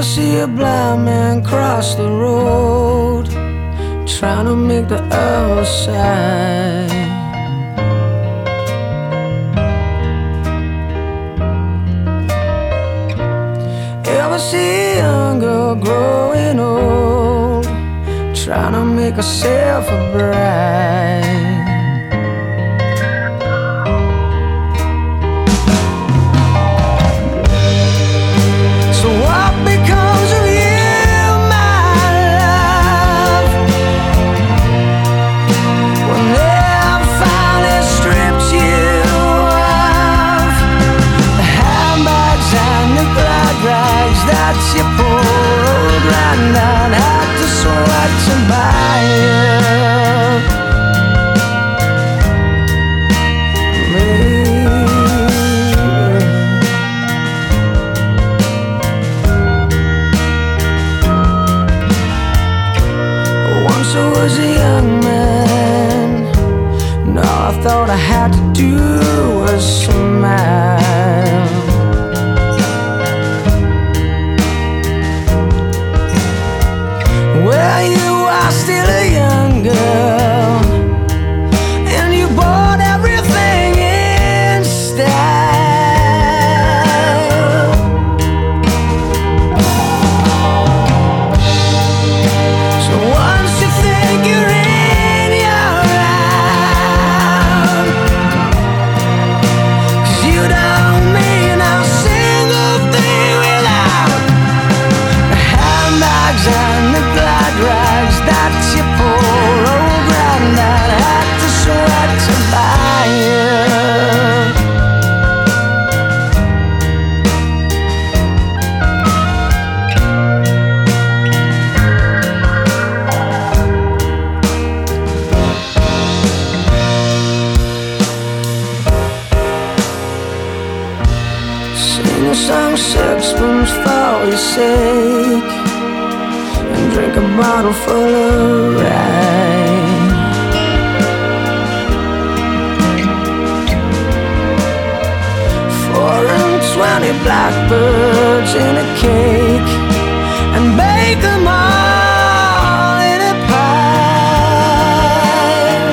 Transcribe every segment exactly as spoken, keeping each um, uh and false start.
see a blind man cross the road, trying to make the other side. Ever see a young girl growing old, trying to make herself a bride? So what becomes of you, my love, when they have finally stripped you of the handbags and the glad rags that your poor old granddad had to sweat to buy you? I was a young man, and all I thought I had to do was smile. Well, you are still a young girl, and you bought everything in style. So once you think you're in your round, 'cause you don't mean a single thing without the handbags and the glad rags that your poor old granddad had to sweat to buy you. Sing a song sixpence for your sake, and drink a bottle full of rye. Four and twenty blackbirds in a cake, and bake them all in a pie.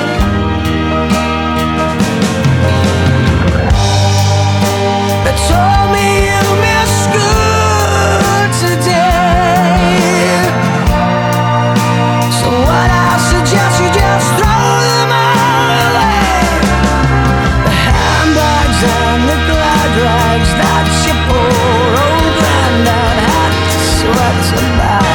They told me you missed school today, so what I suggest you just throw them all away. The handbags and the glad rags that your poor old granddad had to sweat to buy.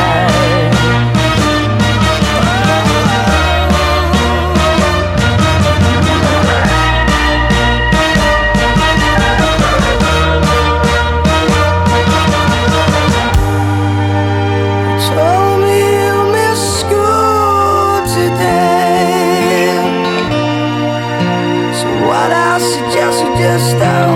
Told me you missed school today, so what I suggest you just stop.